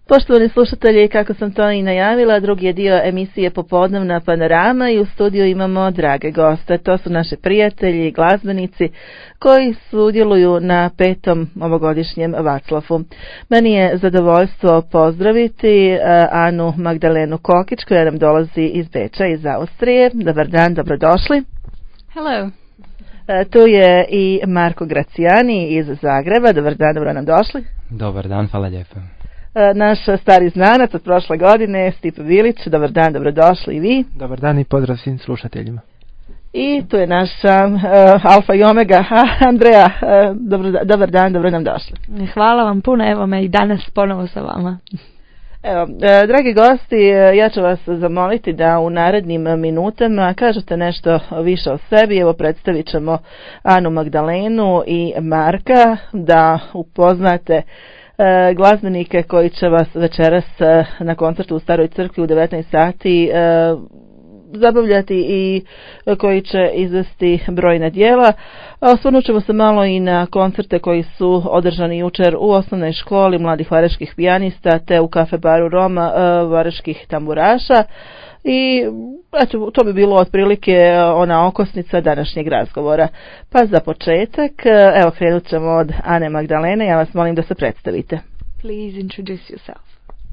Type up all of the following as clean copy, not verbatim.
Poštovani slušatelji, kako sam to i najavila, drugi je dio emisije Popodnevna panorama i u studiju imamo drage goste. To su naši prijatelji, glazbenici koji sudjeluju na 5. ovogodišnjem Vaclafu. Meni je zadovoljstvo pozdraviti Anu Magdalenu Kokić koja nam dolazi iz Beča, iz Austrije. Dobar dan, dobrodošli. Hello. Tu je i Marko Gracijani iz Zagreba. Dobar dan, dobro nam došli. Dobar dan, hvala lijepo. Naš stari znanac od prošle godine, Stipe Bilić. Dobar dan, dobrodošli i vi. Dobar dan i pozdrav svim slušateljima. I tu je naša alfa i omega, Andreja. Dobar dan, dobro nam došli. Hvala vam puno, evo me i danas ponovo sa vama. Evo, dragi gosti, ja ću vas zamoliti da u narednim minutama kažete nešto više o sebi. Evo, predstavit ćemo Anu Magdalenu i Marka, da upoznate glazbenike koji će vas večeras na koncertu u Staroj crkvi u 19 sati zabavljati i koji će izvesti brojna djela. Osvrnut ćemo se malo i na koncerte koji su održani jučer u osnovnoj školi mladih vareških pijanista te u kafe baru Roma vareških tamburaša. I eto, to bi bilo otprilike ona okosnica današnjeg razgovora. Pa za početak, evo krenut ćemo od Ane Magdalene, ja vas molim da se predstavite. Please introduce yourself.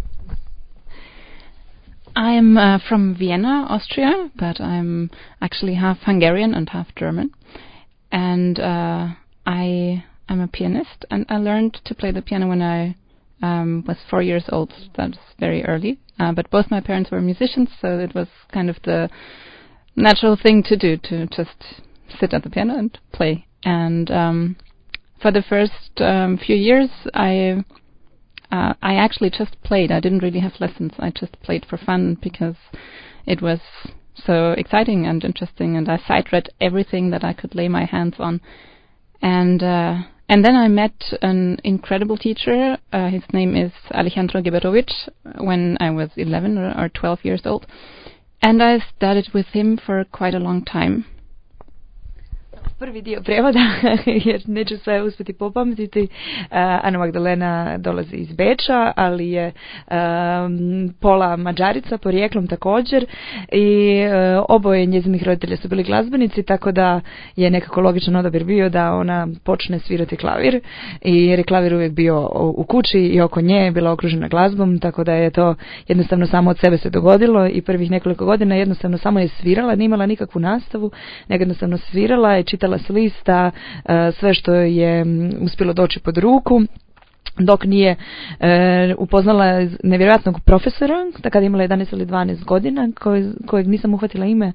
I am from Vienna, Austria, but I'm actually half Hungarian and half German. And I am a pianist, and I learned to play the piano when I was 4 years old. That's very early. But both my parents were musicians, so it was kind of the natural thing to do, to just sit at the piano and play. And for the first few years, I actually just played. I didn't really have lessons. I just played for fun because it was so exciting and interesting, and I sight-read everything that I could lay my hands on. And then I met an incredible teacher. His name is Alejandro Geberovic, when I was 11 or 12 years old. And I studied with him for quite a long time. Prvi dio prevoda, jer neću sve uspjeti popamtiti. Ana Magdalena dolazi iz Beča, ali je pola Mađarica, porijeklom također, i oboje njezinih roditelja su bili glazbenici, tako da je nekako logičan odabir bio da ona počne svirati klavir, i jer je klavir uvijek bio u kući i oko nje je bila okružena glazbom, tako da je to jednostavno samo od sebe se dogodilo, i prvih nekoliko godina jednostavno samo je svirala, nije imala nikakvu nastavu, nego jednostavno svirala i čitala s lista sve što je uspjelo doći pod ruku, dok nije upoznala nevjerojatnog profesora, da kada je imala 11 ili 12 godina, kojeg nisam uhvatila ime,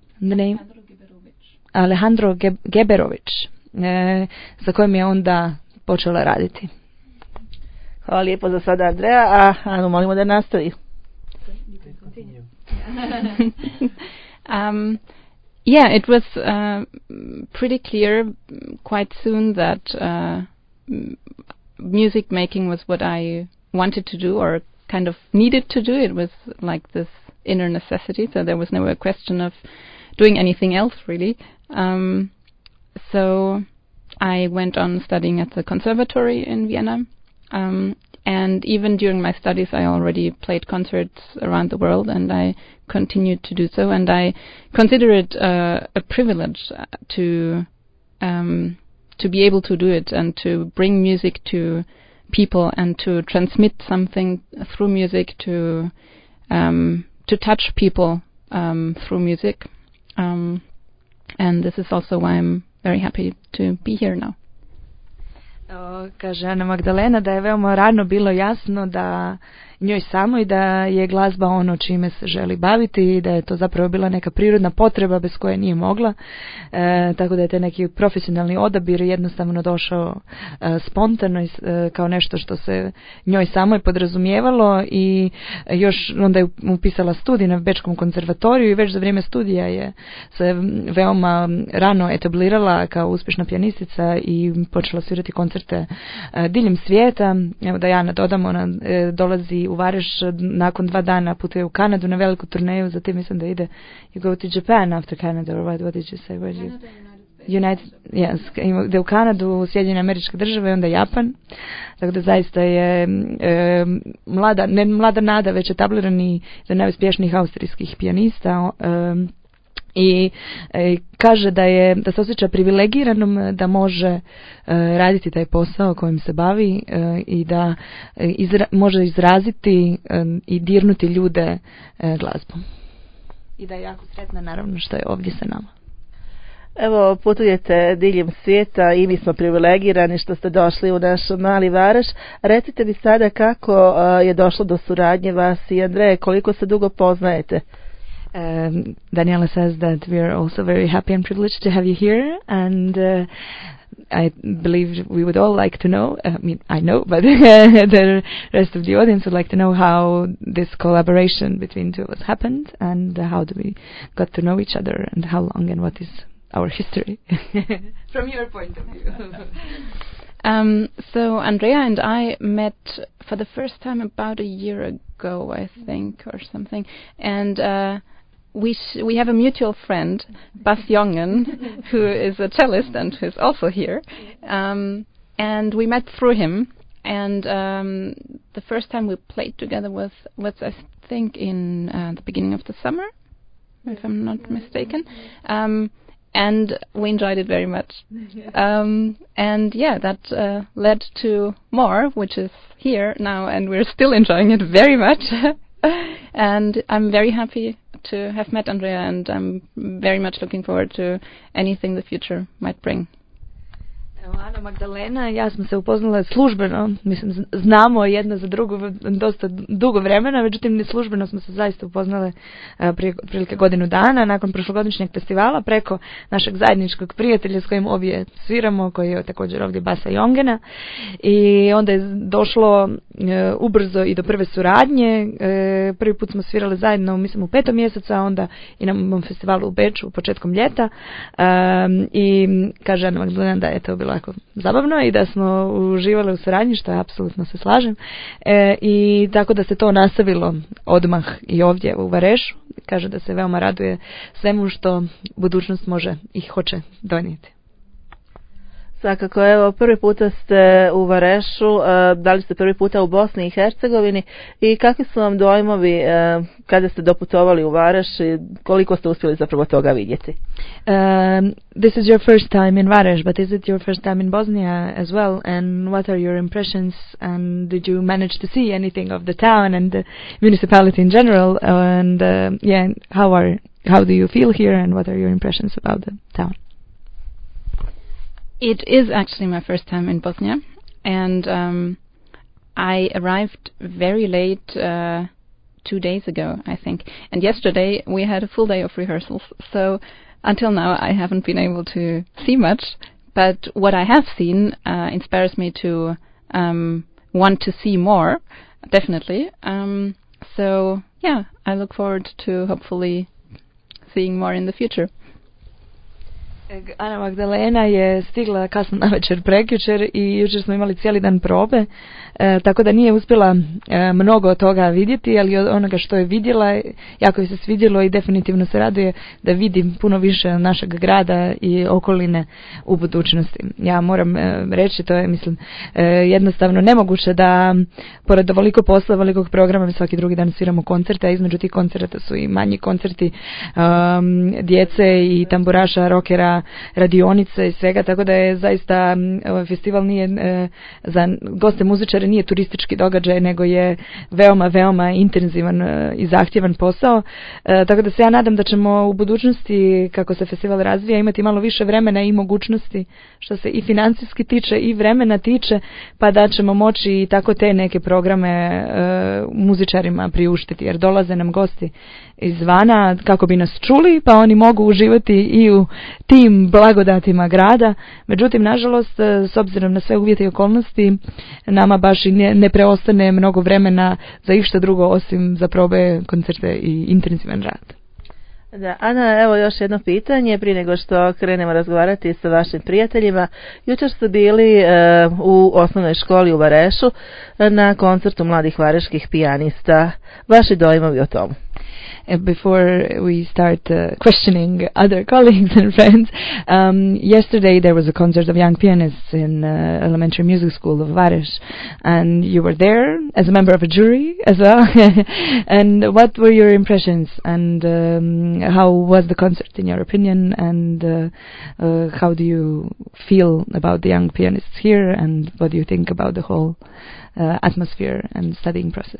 Alejandro Geberovic, za kojim je onda počela raditi. Hvala lijepo za sada, Andreja, a Anu molimo da nastavi. Yeah, it was pretty clear quite soon that music making was what I wanted to do, or kind of needed to do. It was like this inner necessity, so there was never a question of doing anything else, really. So I went on studying at the conservatory in Vienna. And even during my studies, I already played concerts around the world, and I continued to do so. And I consider it a privilege to be able to do it and to bring music to people and to transmit something through music, to touch people through music. And this is also why I'm very happy to be here now. Kaže Ana Magdalena da je veoma rano bilo jasno da njoj samo i da je glazba ono čime se želi baviti i da je to zapravo bila neka prirodna potreba bez koje nije mogla, tako da je taj neki profesionalni odabir jednostavno došao spontano kao nešto što se njoj samoj podrazumijevalo, i još onda je upisala studij na Bečkom konzervatoriju i već za vrijeme studija je se veoma rano etablirala kao uspješna pijanistica i počela svirati koncerte diljem svijeta. Evo da ja nadodam, ona dolazi u Vareš nakon 2 dana, putuje u Kanadu na veliku turneju, zatim mislim da ide, you go to Japan after Canada, or what did you say? ide u Kanadu, u Sjedinjene Američke Države, onda Japan. Tako da zaista je ne mlada nada, već etablirani za najuspješnijih austrijskih pijanista. I kaže da se osjeća privilegiranom da može raditi taj posao kojim se bavi i da može izraziti i dirnuti ljude glazbom. I da je jako sretna naravno što je ovdje sa nama. Evo, putujete diljem svijeta i mi smo privilegirani što ste došli u naš mali Varaš. Recite mi sada kako je došlo do suradnje vas i Andreje, koliko se dugo poznajete? Daniela says that we are also very happy and privileged to have you here, and I believe we would all like to know, I know, but the rest of the audience would like to know how this collaboration between two of us happened, and how do we got to know each other, and how long, and what is our history from your point of view. So Andrea and I met for the first time about a year ago, I think, or something, and we have a mutual friend, Bas Jongen, who is a cellist and who's also here, and we met through him. And the first time we played together was I think in the beginning of the summer, if I'm not mistaken. And we enjoyed it very much. And yeah, that led to more, which is here now, and we're still enjoying it very much. And I'm very happy to have met Andrea, and I'm very much looking forward to anything the future might bring. Ana Magdalena i ja smo se upoznale službeno, mislim znamo jedna za drugu dosta dugo vremena, međutim neslužbeno smo se zaista upoznale prije prilike godinu dana nakon prošlogodišnjeg festivala preko našeg zajedničkog prijatelja s kojim obje sviramo, koji je također ovdje Basa Jongena, i onda je došlo ubrzo i do prve suradnje. Prvi put smo svirali zajedno, mislim u 5. mjesecu, a onda i na festivalu u Beču početkom ljeta, i kaže Ana Magdalena da je to bilo jako zabavno i da smo uživali u suradnji, što je apsolutno se slažem, i tako da se to nastavilo odmah i ovdje u Varešu. Kaže da se veoma raduje svemu što budućnost može i hoće donijeti. Svakako, evo, prvi puta ste u Varešu, da li ste prvi puta u Bosni i Hercegovini i kakvi su vam dojmovi kada ste doputovali u Vareš i koliko ste uspjeli zapravo toga vidjeti? This is your first time in Vareš, but is it your first time in Bosnia as well? And what are your impressions? And did you manage to see anything of the town and the municipality in general? And how do you feel here? And what are your impressions about the town? It is actually my first time in Bosnia, and I arrived very late 2 days ago, I think. And yesterday we had a full day of rehearsals, so until now I haven't been able to see much, but what I have seen inspires me to want to see more, definitely. So yeah, I look forward to hopefully seeing more in the future. Ana Magdalena je stigla kasno navečer prekjučer i jučer smo imali cijeli dan probe, tako da nije uspjela mnogo od toga vidjeti, ali od onoga što je vidjela jako je se svidjelo i definitivno se raduje da vidim puno više našeg grada i okoline u budućnosti. Ja moram reći, to je mislim jednostavno nemoguće da pored ovoliko posla, ovolikog programa svaki drugi dan sviramo koncerte, a između tih koncerta su i manji koncerti djece i tamburaša, rokera, radionice i svega, tako da je zaista ovaj festival nije za goste muzičare nije turistički događaj, nego je veoma intenzivan i zahtjevan posao, tako da se ja nadam da ćemo u budućnosti, kako se festival razvija, imati malo više vremena i mogućnosti što se i financijski tiče i vremena tiče, pa da ćemo moći i tako te neke programe muzičarima priuštiti, jer dolaze nam gosti izvana kako bi nas čuli, pa oni mogu uživati i u tim blagodatima grada. Međutim, nažalost, s obzirom na sve uvjete i okolnosti, nama baš i ne preostane mnogo vremena za išta drugo osim za probe, koncerte i intenzivan rad. Da, Ana, evo još jedno pitanje prije nego što krenemo razgovarati sa vašim prijateljima. Jučer ste bili u osnovnoj školi u Varešu na koncertu mladih vareških pijanista. Vaši dojmovi o tomu? Before we start questioning other colleagues and friends, yesterday there was a concert of young pianists in elementary music school of Varesh, and you were there as a member of a jury as well. And what were your impressions, and how was the concert in your opinion, and how do you feel about the young pianists here, and what do you think about the whole atmosphere and studying process?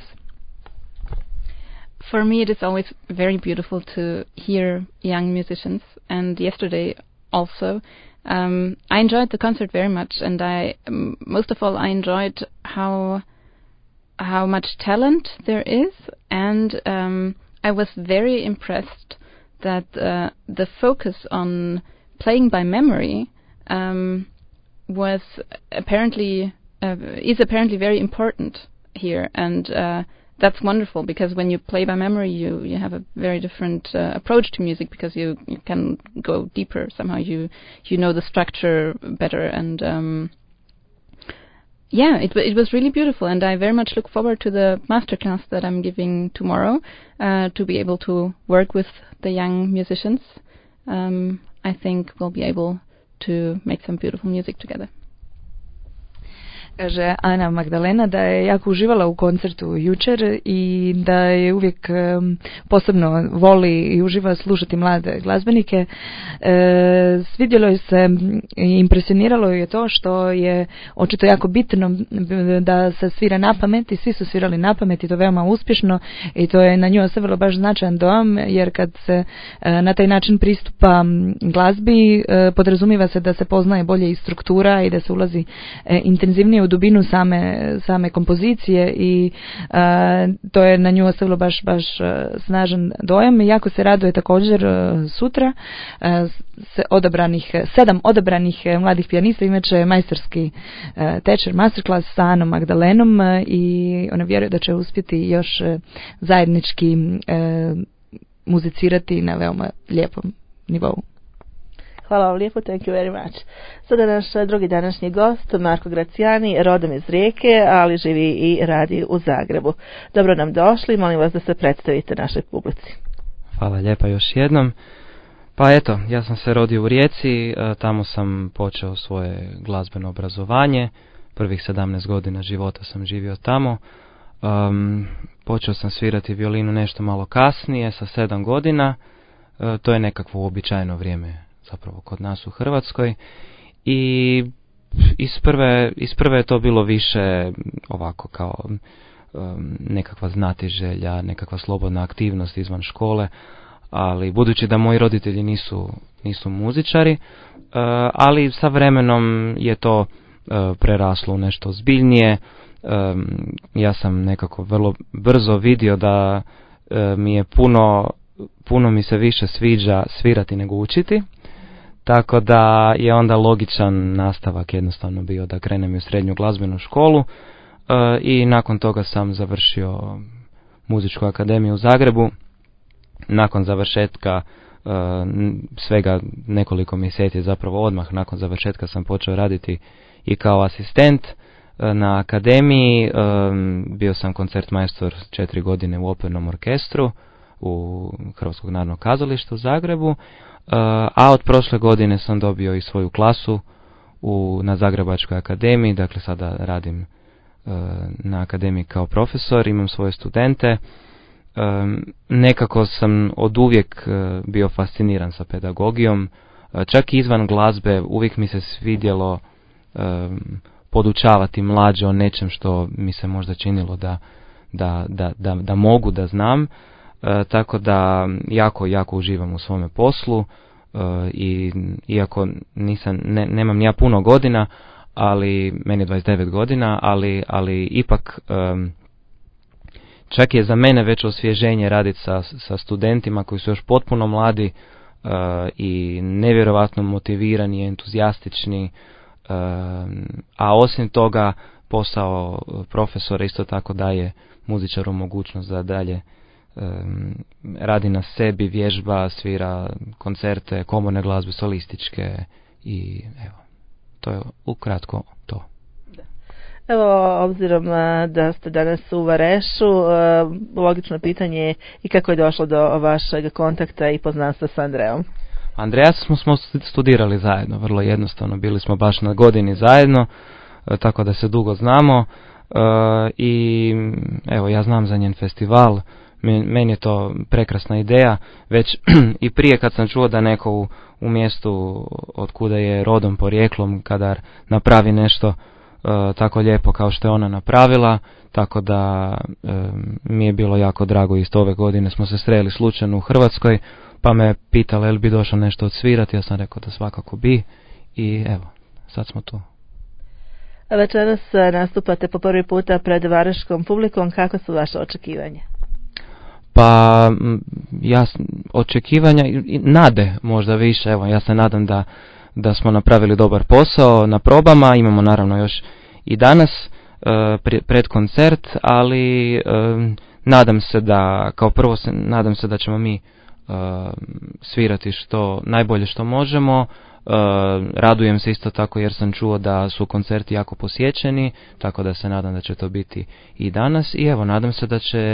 For me, it is always very beautiful to hear young musicians, and yesterday also. I enjoyed the concert very much, and most of all, I enjoyed how much talent there is, and I was very impressed that the focus on playing by memory was apparently is apparently very important here, and that's wonderful, because when you play by memory, you have a very different approach to music, because you can go deeper. Somehow you know the structure better, and it was really beautiful, and I very much look forward to the masterclass that I'm giving tomorrow, to be able to work with the young musicians. I think we'll be able to make some beautiful music together. Kaže Ana Magdalena da je jako uživala u koncertu jučer i da je uvijek posebno voli i uživa slušati mlade glazbenike. Svidjelo je se i impresioniralo je to što je očito jako bitno da se svira na pamet, i svi su svirali na pamet i to veoma uspješno, i to je na nju ostavilo baš značajan dojam, jer kad se na taj način pristupa glazbi, podrazumiva se da se poznaje bolje i struktura i da se ulazi intenzivnije u dubinu same kompozicije, i to je na nju ostavilo baš snažan dojam. Jako se raduje također sutra sedam odabranih mladih pijanista imat će majstorski tečer, masterclass sa Anom Magdalenom, i ona vjeruje da će uspjeti još zajednički muzicirati na veoma lijepom nivou. Hvala vam lijepo, thank you very much. Sada naš drugi današnji gost, Marko Gracijani, rodom iz Rijeke, ali živi i radi u Zagrebu. Dobro nam došli, molim vas da se predstavite našoj publici. Hvala lijepa još jednom. Pa eto, ja sam se rodio u Rijeci, tamo sam počeo svoje glazbeno obrazovanje, prvih 17 godina života sam živio tamo. Počeo sam svirati violinu nešto malo kasnije, sa 7 godina, to je nekakvo uobičajeno vrijeme zapravo kod nas u Hrvatskoj, i iz prve je to bilo više ovako kao nekakva znatiželja, nekakva slobodna aktivnost izvan škole, ali budući da moji roditelji nisu muzičari, ali sa vremenom je to preraslo u nešto ozbiljnije. Ja sam nekako vrlo brzo vidio da mi je puno mi se više sviđa svirati nego učiti. Tako da je onda logičan nastavak jednostavno bio da krenem u srednju glazbenu školu, i nakon toga sam završio muzičku akademiju u Zagrebu. Nakon završetka svega nekoliko mjeseci, zapravo odmah nakon završetka, sam počeo raditi i kao asistent na akademiji. Bio sam koncertmajstor 4 godine u opernom orkestru u Hrvatskog narodnog kazališta u Zagrebu. A od prošle godine sam dobio i svoju klasu na Zagrebačkoj akademiji, dakle sada radim na akademiji kao profesor, imam svoje studente. Nekako sam oduvijek bio fasciniran sa pedagogijom, čak i izvan glazbe uvijek mi se svidjelo podučavati mlađe o nečem što mi se možda činilo da mogu, da znam. Tako da jako uživam u svome poslu, i iako nemam ja puno godina, ali meni je 29 godina, ali ipak čak je za mene već osvježenje raditi sa studentima koji su još potpuno mladi i nevjerojatno motivirani, entuzijastični, a osim toga posao profesora isto tako daje muzičaru mogućnost da dalje radi na sebi, vježba, svira koncerte, komorne glazbe, solističke i evo, to je ukratko to. Evo, obzirom da ste danas u Varešu, logično pitanje je i kako je došlo do vašeg kontakta i poznanstva s Andreom? Andreja smo studirali zajedno, vrlo jednostavno, bili smo baš na godini zajedno, tako da se dugo znamo i evo, ja znam za njen festival, meni je to prekrasna ideja, već i prije kad sam čuo da neko u mjestu od kuda je rodom, porijeklom, kada napravi nešto tako lijepo kao što je ona napravila, tako da mi je bilo jako drago. Isto ove godine smo se sreli slučajno u Hrvatskoj, pa me pitala je li bi došlo nešto odsvirati, ja sam rekao da svakako bi i evo, sad smo tu. Večeras nastupate po prvi puta pred vareškom publikom, kako su vaše očekivanja? Pa očekivanja i nade možda više, evo ja se nadam da smo napravili dobar posao na probama, imamo naravno još i danas pred koncert, ali nadam se da, kao prvo nadam se da ćemo mi svirati što najbolje što možemo. Radujem se isto tako jer sam čuo da su koncerti jako posjećeni, tako da se nadam da će to biti i danas i evo, nadam se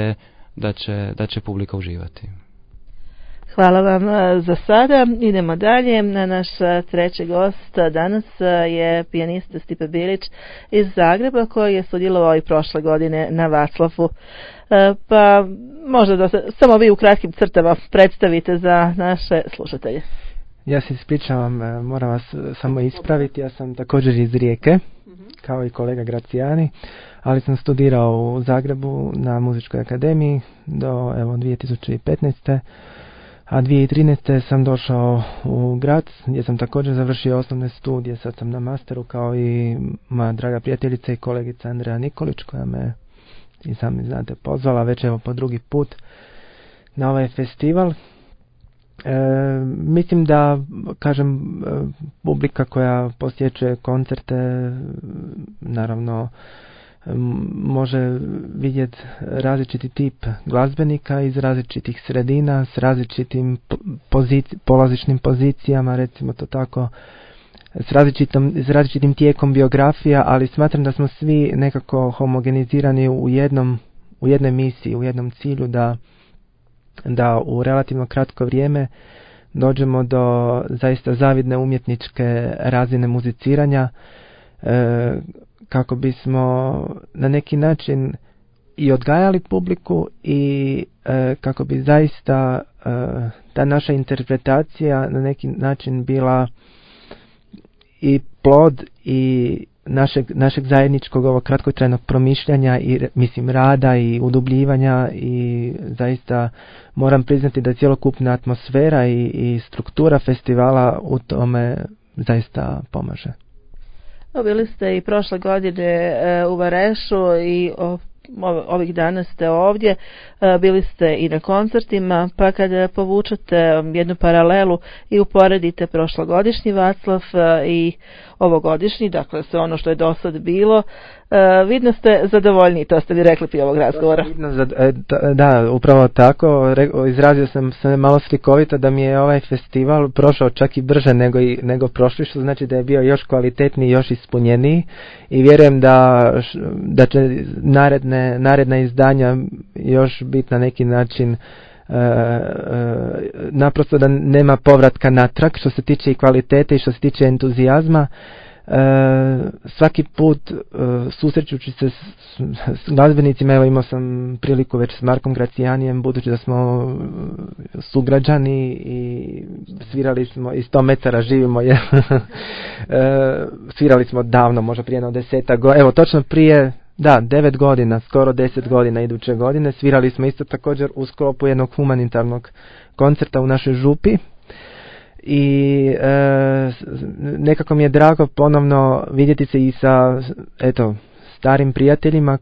da će publika uživati. Hvala vam za sada. Idemo dalje. Naš treći gost danas je pijanista Stipe Bilić iz Zagreba, koji je sudjelovao i prošle godine na Vaclafu. Pa možda da se samo vi u kratkim crtama predstavite za naše slušatelje. Ja se ispričavam, moram vas samo ispraviti, ja sam također iz Rijeke, kao i kolega Gracijani, ali sam studirao u Zagrebu na Muzičkoj akademiji do 2015. A 2013. sam došao u Graz gdje sam također završio osnovne studije, sad sam na masteru kao i moja draga prijateljica i kolegica Andreja Nikolić koja me, i sami znate, pozvala već po drugi put na ovaj festival. Mislim da, kažem, publika koja posjećuje koncerte naravno može vidjeti različiti tip glazbenika iz različitih sredina s različitim polazišnim pozicijama, recimo to tako, s različitim tijekom biografija, ali smatram da smo svi nekako homogenizirani u jednoj misiji, u jednom cilju da u relativno kratko vrijeme dođemo do zaista zavidne umjetničke razine muziciranja, kako bismo na neki način i odgajali publiku i kako bi zaista ta naša interpretacija na neki način bila i plod i našeg zajedničkog ovog kratkotrajnog promišljanja i rada i udubljivanja, i zaista moram priznati da cjelokupna atmosfera i struktura festivala u tome zaista pomaže. Bili ste i prošle godine u Varešu i ovih dana ste ovdje, bili ste i na koncertima, pa kada povučete jednu paralelu i uporedite prošlogodišnji Vaclav i ovogodišnji, dakle sve ono što je do sad bilo, vidno ste zadovoljni, to ste vi rekli prije ovog razgovora. Da, upravo tako, izrazio sam se malo slikovito da mi je ovaj festival prošao čak i brže nego prošli, što znači da je bio još kvalitetniji, još ispunjeniji, i vjerujem da će naredna izdanja još biti na neki način naprosto da nema povratka natrag što se tiče i kvalitete i što se tiče entuzijazma. Svaki put susrećući se s glazbenicima, evo imao sam priliku već s Markom Gracijanijem, budući da smo sugrađani i svirali smo i 100 metara živimo, svirali smo davno, možda prije 10 godina, evo točno prije 9 godina, skoro 10 godina iduće godine, svirali smo isto također u sklopu jednog humanitarnog koncerta u našoj župi. I nekako mi je drago ponovno vidjeti se i sa starim prijateljima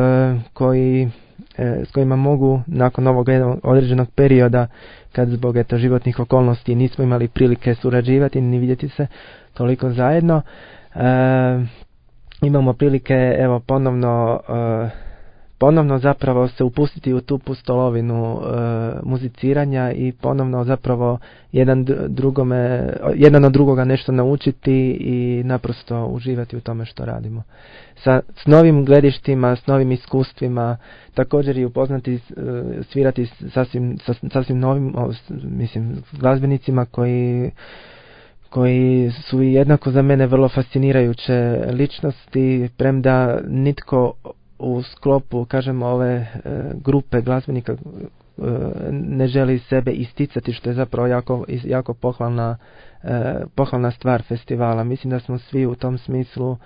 s kojima mogu nakon ovog određenog perioda, kad zbog životnih okolnosti nismo imali prilike surađivati ni vidjeti se toliko zajedno, imamo prilike ponovno ponovno zapravo se upustiti u tu pustolovinu muziciranja i ponovno zapravo jedan od drugoga nešto naučiti i naprosto uživati u tome što radimo. S novim gledištima, s novim iskustvima, također i upoznati, svirati sasvim novim, mislim, glazbenicima koji su jednako za mene vrlo fascinirajuće ličnosti, premda nitko u sklopu, kažemo, ove grupe glazbenika ne želi sebe isticati, što je zapravo jako pohvalna stvar festivala. Mislim da smo svi u tom smislu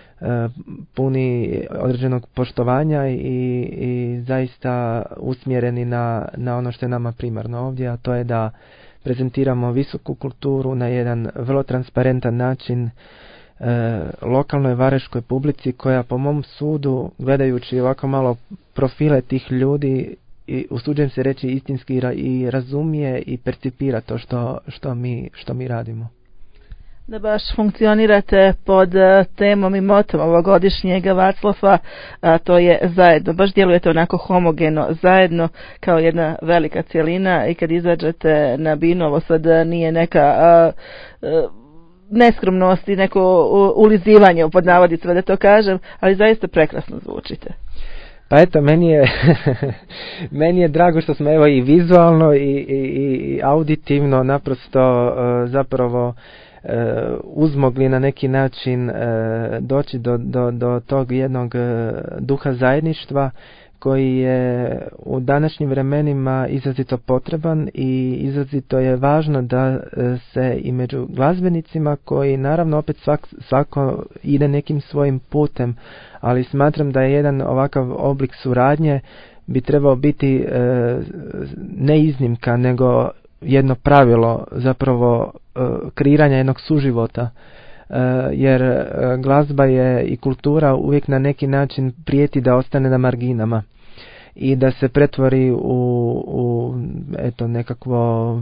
puni određenog poštovanja i zaista usmjereni na ono što je nama primarno ovdje, a to je da prezentiramo visoku kulturu na jedan vrlo transparentan način lokalnoj vareškoj publici, koja po mom sudu, gledajući ovako malo profile tih ljudi, i usuđujem se reći istinski i razumije i percipira to što mi radimo. Da baš funkcionirate pod temom i motom ovogodišnjeg Vaclava, a to je zajedno. Baš djelujete onako homogeno, zajedno, kao jedna velika cjelina, i kad izađete na binu, ovo sad nije neka neskromnost i neko ulizivanje, pod navodicima da to kažem, ali zaista prekrasno zvučite. Pa eto, meni je drago što smo evo i vizualno i auditivno naprosto zapravo uzmogli na neki način doći do tog jednog duha zajedništva koji je u današnjim vremenima izrazito potreban, i izrazito je važno da se i među glazbenicima, koji naravno opet svako ide nekim svojim putem, ali smatram da je jedan ovakav oblik suradnje bi trebao biti ne iznimka, nego jedno pravilo zapravo kreiranja jednog suživota, jer glazba je i kultura uvijek na neki način prijeti da ostane na marginama i da se pretvori u eto nekakvo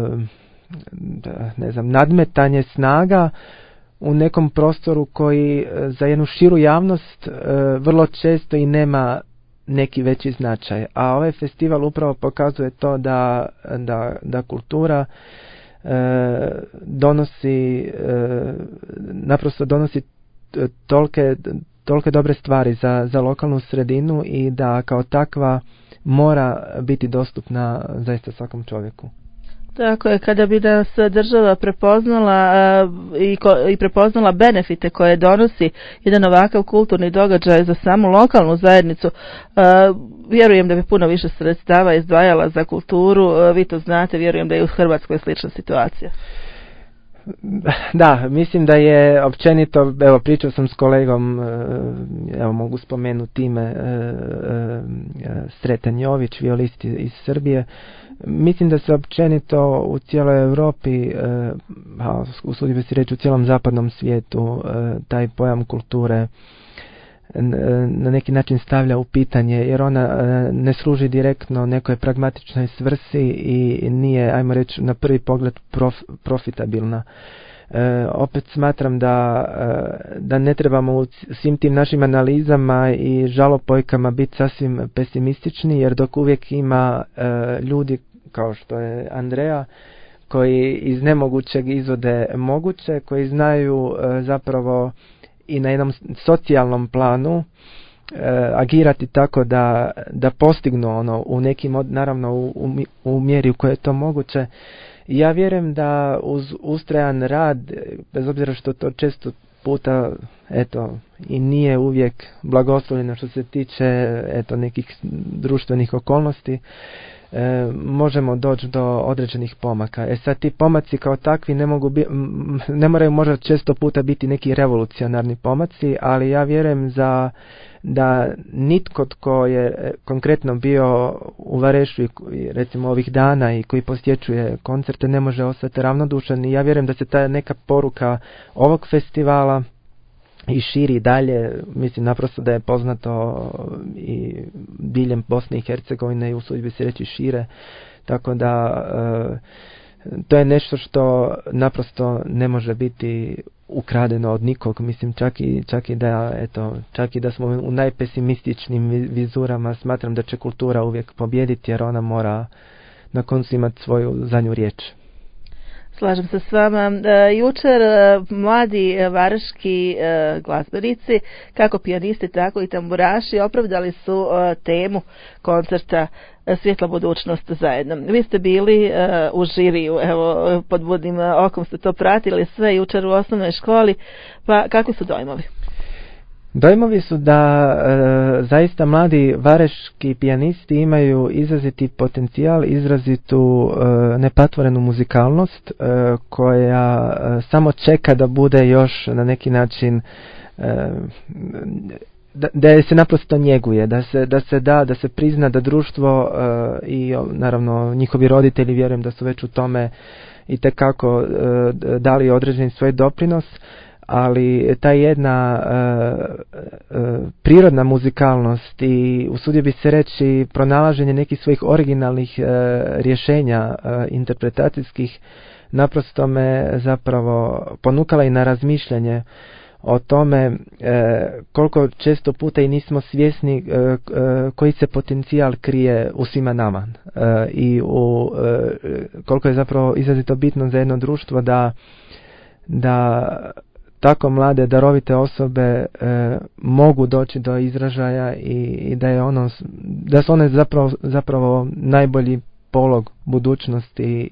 nadmetanje snaga u nekom prostoru koji za jednu širu javnost vrlo često i nema neki veći značaj. A ovaj festival upravo pokazuje to da kultura naprosto donosi tolike dobre stvari za lokalnu sredinu, i da kao takva mora biti dostupna zaista svakom čovjeku. Tako je, kada bi nas država prepoznala i prepoznala benefite koje donosi jedan ovakav kulturni događaj za samu lokalnu zajednicu, vjerujem da bi puno više sredstava izdvajala za kulturu. Vi to znate, vjerujem da je u Hrvatskoj slična situacija. Da, mislim da je općenito, evo pričao sam s kolegom, evo mogu spomenuti ime, Sreten Jović, violist iz Srbije. Mislim da se općenito u cijeloj Europi, usudio bih se reći u cijelom zapadnom svijetu, taj pojam kulture na neki način stavlja u pitanje, jer ona ne služi direktno nekoj pragmatičnoj svrsi i nije, ajmo reći, na prvi pogled profitabilna. Opet smatram da ne trebamo u svim tim našim analizama i žalopojkama biti sasvim pesimistični, jer dok uvijek ima ljudi kao što je Andreja, koji iz nemogućeg izvode moguće, koji znaju zapravo i na jednom socijalnom planu agirati tako da postignu ono u nekim, naravno u mjeri u kojoj je to moguće. Ja vjerujem da uz ustrajan rad, bez obzira što to često puta eto i nije uvijek blagoslovljeno što se tiče eto nekih društvenih okolnosti, možemo doći do određenih pomaka. Sad ti pomaci kao takvi ne moraju možda često puta biti neki revolucionarni pomaci, ali ja vjerujem da nitko tko je konkretno bio u Varešu recimo ovih dana i koji posjećuje koncerte ne može ostati ravnodušan, i ja vjerujem da se ta neka poruka ovog festivala i širi dalje. Mislim naprosto da je poznato i diljem Bosne i Hercegovine i usudio bih se reći šire, tako da to je nešto što naprosto ne može biti ukradeno od nikog. Mislim, čak i da smo u najpesimističnim vizurama, smatram da će kultura uvijek pobijediti, jer ona mora na koncu imati svoju zadnju riječ. Slažem se s vama. Jučer mladi varaški glazbenici, kako pijanisti, tako i tamburaši, opravdali su temu koncerta Svjetla budućnost zajedno. Vi ste bili u žiriju, evo, pod budnim okom ste to pratili sve jučer u osnovnoj školi, pa kako su dojmovi? Dojmovi su da zaista mladi vareški pijanisti imaju izraziti potencijal, izrazitu nepatvorenu muzikalnost koja samo čeka da bude još na neki način da se naprosto njeguje, da se prizna da društvo i naravno njihovi roditelji, vjerujem da su već u tome itekako dali određeni svoj doprinos, ali ta jedna prirodna muzikalnost i usudio bi se reći pronalaženje nekih svojih originalnih rješenja interpretacijskih naprosto me zapravo ponukala i na razmišljanje o tome koliko često puta i nismo svjesni koji se potencijal krije u svima nama i koliko je zapravo izrazito bitno za jedno društvo da tako mlade darovite osobe mogu doći do izražaja i da su one zapravo najbolji polog budućnosti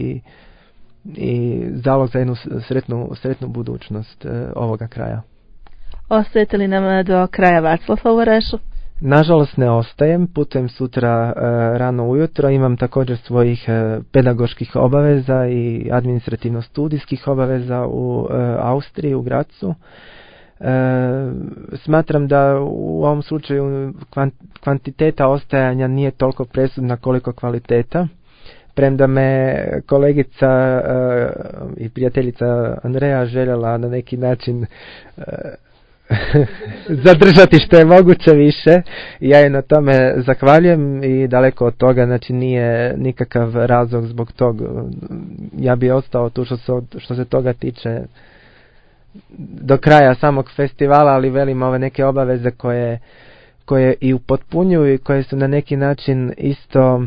i zalog za jednu sretnu budućnost ovoga kraja. Ostajete li nam do kraja Vaclava u Varešu? Nažalost ne ostajem, putujem sutra rano ujutro, imam također svojih pedagoških obaveza i administrativno-studijskih obaveza u Austriji, u Grazu. Smatram da u ovom slučaju kvantiteta ostajanja nije toliko presudna koliko kvaliteta. Premda me kolegica i prijateljica Andreja željela na neki način zadržati što je moguće više, ja je na tome zahvaljujem i daleko od toga, znači nije nikakav razlog zbog toga. Ja bi ostao tu što se toga tiče do kraja samog festivala, ali velim ove neke obaveze koje i upotpunjuju i koje su na neki način isto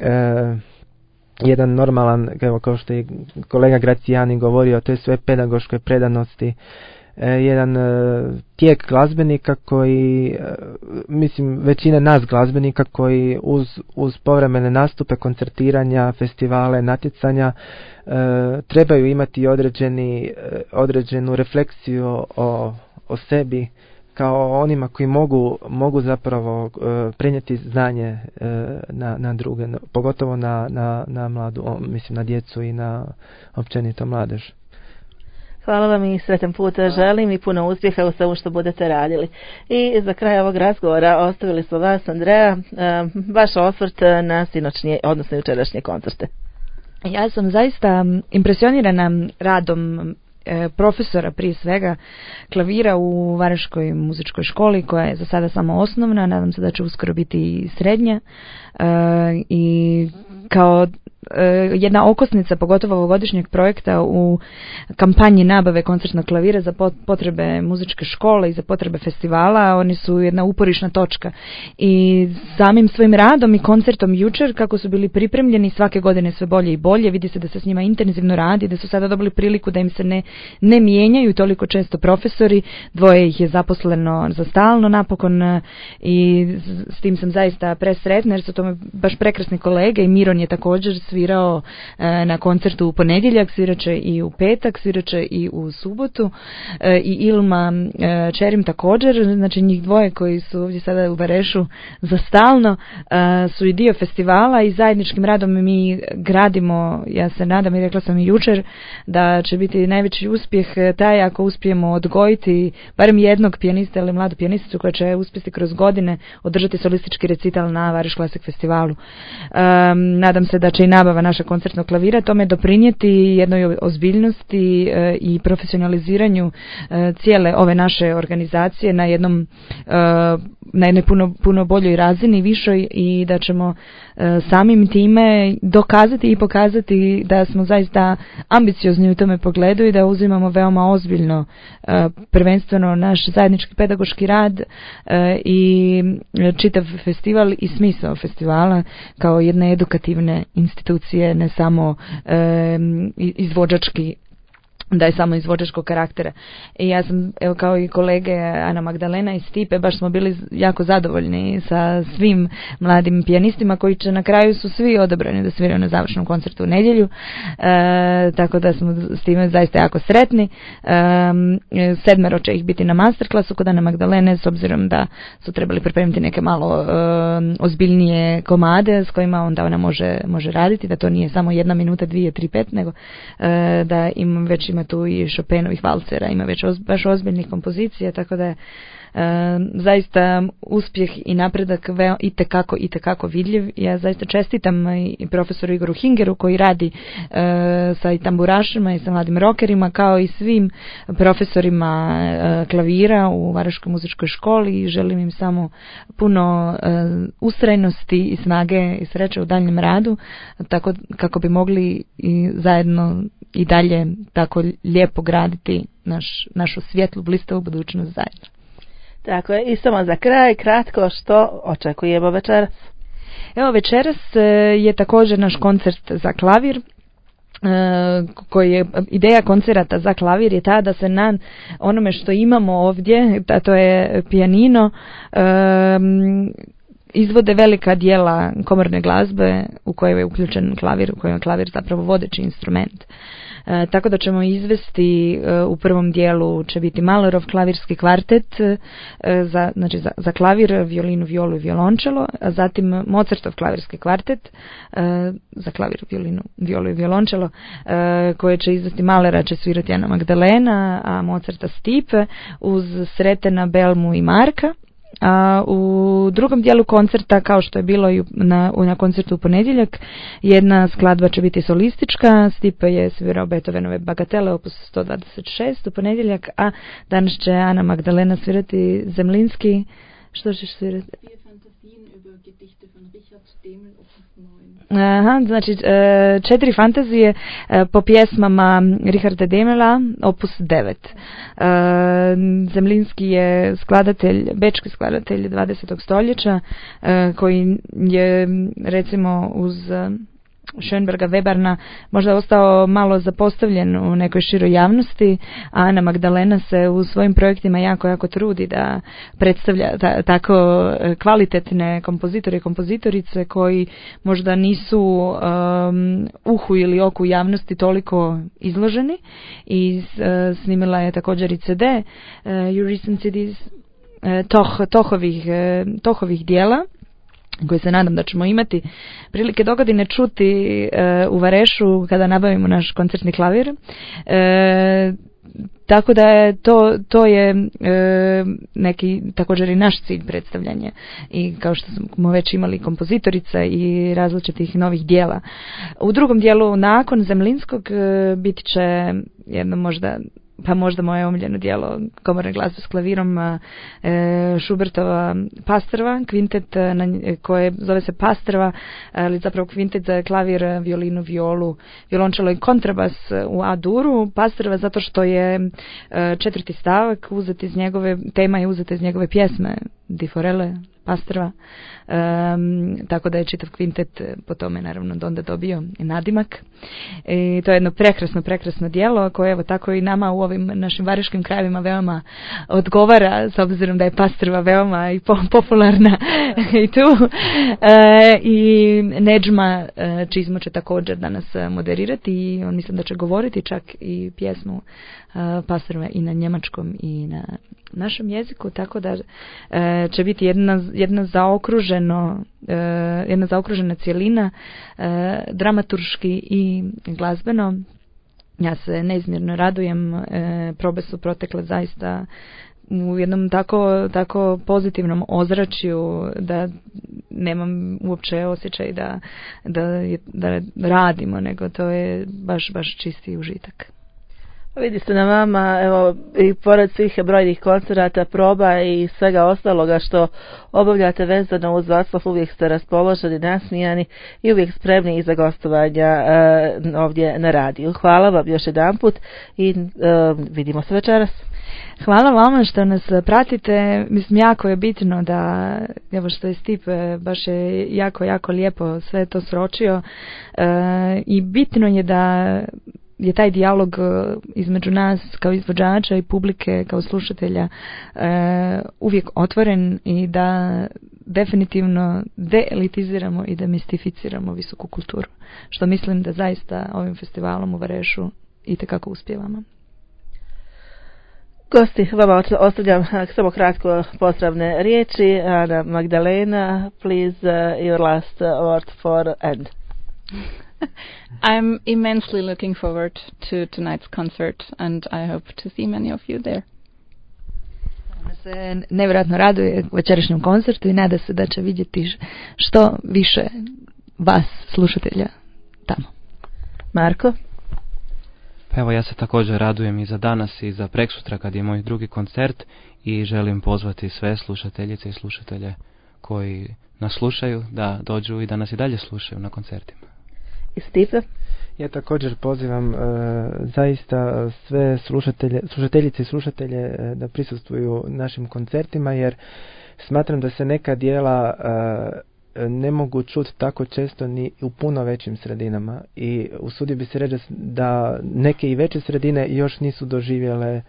jedan normalan, evo kao što je kolega Gracijani govorio, to je sve pedagoškoj predanosti, jedan tijek glazbenika koji, mislim većina nas glazbenika koji uz povremene nastupe, koncertiranja, festivale, natjecanja trebaju imati određenu refleksiju o sebi kao onima koji mogu zapravo prenijeti znanje na druge, pogotovo na mladu, mislim na djecu i na općenito mladež. Hvala vam i sretan put želim i puno uspjeha u svemu što budete radili. I za kraj ovog razgovora ostavili smo vas, Andreja, vaš osvrt na sinoćnje, odnosno jučerašnje koncerte. Ja sam zaista impresionirana radom profesora prije svega klavira u Varaškoj muzičkoj školi koja je za sada samo osnovna, nadam se da će uskoro biti i srednja i kao jedna okosnica pogotovo ovogodišnjeg projekta u kampanji nabave koncertnog klavira za potrebe muzičke škole i za potrebe festivala, oni su jedna uporišna točka i samim svojim radom i koncertom jučer kako su bili pripremljeni svake godine sve bolje i bolje, vidi se da se s njima intenzivno radi, da su sada dobili priliku da im se ne mijenjaju toliko često profesori, dvoje ih je zaposleno za stalno napokon i s tim sam zaista presretna jer su tome baš prekrasni kolege i Miron je također svirao na koncertu u ponedjeljak, sviraće i u petak, sviraće i u subotu i Ilma Čerim također, znači njih dvoje koji su ovdje sada u Varešu za stalno su i dio festivala i zajedničkim radom mi gradimo, ja se nadam i rekla sam i jučer da će biti najveći uspjeh taj ako uspijemo odgojiti barem jednog pijanista ili mladu pijanisticu koja će uspjeti kroz godine održati solistički recital na Vareš Classic festivalu. Nadam se da će i nabava naša koncertnog klavira tome doprinijeti jednoj ozbiljnosti i profesionaliziranju cijele ove naše organizacije na jednom na jednoj puno boljoj razini, višoj, i da ćemo samim time dokazati i pokazati da smo zaista ambiciozni u tome pogledu i da uzimamo veoma ozbiljno prvenstveno naš zajednički pedagoški rad i čitav festival i smisao festivala kao jedne edukativne institucije, ne samo izvođački, da je samo izvođačkog karaktera. I ja sam, evo, kao i kolege Ana Magdalena i Stipe, baš smo bili jako zadovoljni sa svim mladim pijanistima koji će na kraju su svi odabrani da sviraju na završnom koncertu u nedjelju, tako da smo s time zaista jako sretni. 7 će ih biti na masterklasu kod Ana Magdalene, s obzirom da su trebali pripremiti neke malo ozbiljnije komade s kojima onda ona može raditi, da to nije samo 1 minuta, 2, 3, 5, nego da već ima tu i Chopinovih valcera, ima već baš ozbiljnih kompozicija, tako da je zaista uspjeh i napredak itekako vidljiv. Ja zaista čestitam i profesoru Igoru Hingeru koji radi sa i tamburašima i sa mladim rokerima, kao i svim profesorima klavira u Varaždinskoj muzičkoj školi, i želim im samo puno ustrajnosti i snage i sreće u daljnjem radu, tako kako bi mogli i zajedno i dalje tako lijepo graditi našu svjetlu, blistavu budućnost zajedno. Tako je, i samo za kraj, kratko, što očekujemo večeras? Evo, večeras je također naš koncert za klavir, koji je ideja koncerata za klavir je ta da se na onome što imamo ovdje, a to je pijanino, izvode velika dijela komorne glazbe u kojoj je uključen klavir, u kojem je klavir zapravo vodeći instrument. Tako da ćemo izvesti, u prvom dijelu će biti Mahlerov klavirski kvartet za klavir, violinu, violu i violončelo, a zatim Mozartov klavirski kvartet za klavir, violinu, violu i violončelo, koje će izvesti Mahlera će svirati Ana Magdalena, a Mozarta Stipe uz Sretena, Belmu i Marka. A u drugom dijelu koncerta, kao što je bilo i na koncertu u ponedjeljak, jedna skladba će biti solistička. Stipe je svirao Beethovenove Bagatele opus 126 u ponedjeljak, a danas će Ana Magdalena svirati Zemlinski. Što ćeš svirati? Aha, znači 4 fantazije po pjesmama Richarda Demela, opus 9. Zemlinski je bečki skladatelj 20. stoljeća, koji je recimo uz Schönberga, Weberna možda ostao malo zapostavljen u nekoj široj javnosti, a Ana Magdalena se u svojim projektima jako trudi da predstavlja tako kvalitetne kompozitore i kompozitorice koji možda nisu uhu ili oku javnosti toliko izloženi, i snimila je također i CD, You Recent CDs, Tohovih dijela, koje se nadam da ćemo imati prilike dogodine čuti u Varešu kada nabavimo naš koncertni klavir. Tako da je to je neki također i naš cilj predstavljanje, i kao što smo već imali kompozitorica i različitih novih dijela. U drugom dijelu nakon Zemlinskog biti će jedno možda moje omiljeno djelo komorne glazbe s klavirom, Schubertova Pastrva, kvintet koje zove se Pastrva, ali zapravo kvintet za klavir, violinu, violu, violončelo i kontrabas u A-duru. Pastrva zato što je 4. stavak uzet iz njegove, tema je uzeta iz njegove pjesme Di Forelle, Pastrva, tako da je čitav kvintet po tome naravno onda dobio i nadimak. I to je jedno prekrasno djelo koje evo tako i nama u ovim našim variškim krajevima veoma odgovara, s obzirom da je Pastrva veoma i popularna i tu. I Nedžma Čizmo će također danas moderirati, i on mislim da će govoriti čak i pjesmu Pastrve i na njemačkom i na našem jeziku, tako da će biti jedna zaokružena cjelina, dramaturški i glazbeno. Ja se neizmjerno radujem, probe su protekle zaista u jednom tako pozitivnom ozračju da nemam uopće osjećaj da radimo, nego to je baš čisti užitak. Vidi se na vama, evo, i pored svih brojnih koncerata, proba i svega ostaloga što obavljate vezano uz Vaclav, uvijek ste raspoloženi, nasmijani i uvijek spremni i za gostovanja ovdje na radiju. Hvala vam još jedanput i vidimo se večeras. Hvala vama što nas pratite. Mislim, jako je bitno da, evo što je Stipe, baš je jako lijepo sve to sročio i bitno je da je taj dijalog između nas kao izvođača i publike kao slušatelja uvijek otvoren i da definitivno deelitiziramo i demistificiramo visoku kulturu, što mislim da zaista ovim festivalom u Varešu itekako uspijevamo. Gosti, vama ostavljam samo kratko pozdravne riječi. Ana Magdalena, please, your last word for end. I'm immensely looking forward to tonight's concert and I hope to see many of you there. Ona se nevjerojatno raduje večerašnjem koncertu i nada se da će vidjeti što više vas, slušatelja, tamo. Marko? Pa evo, ja se također radujem i za danas i za preksutra kad je moj drugi koncert i želim pozvati sve slušateljice i slušatelje koji nas slušaju da dođu i da nas i dalje slušaju na koncertima. I Stipe? Ja također pozivam zaista sve slušateljice i slušatelje da prisustvuju našim koncertima, jer smatram da se neka djela ne mogu čuti tako često ni u puno većim sredinama i usudio bi se reći da neke i veće sredine još nisu doživjele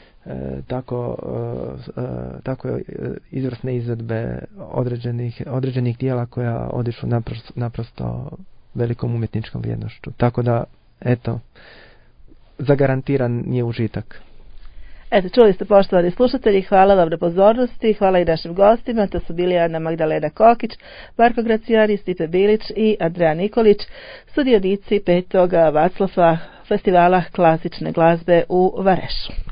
tako izvrsne izvedbe određenih dijela koja odišu naprosto velikom umjetničkom vrijednošću. Tako da, eto, zagarantiran je užitak. Eto, čuli ste, poštovani slušatelji, hvala vam na pozornosti, hvala i našim gostima, to su bili Ana Magdalena Kokić, Marko Gracijani, Stipe Bilić i Andreja Nikolić, sudionici 5. Vaclava festivala klasične glazbe u Varešu.